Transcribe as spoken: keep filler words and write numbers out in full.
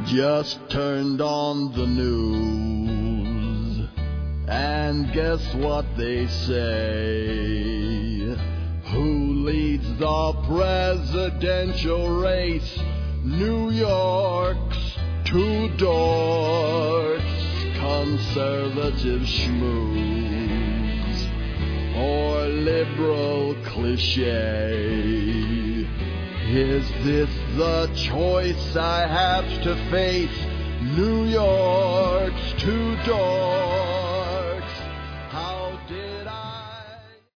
Just turned on the news, and guess what they say? Who leads the presidential race? New York's two dorks, conservative schmooze, or liberal cliche. Is this the choice I have to face? New York's two dorks.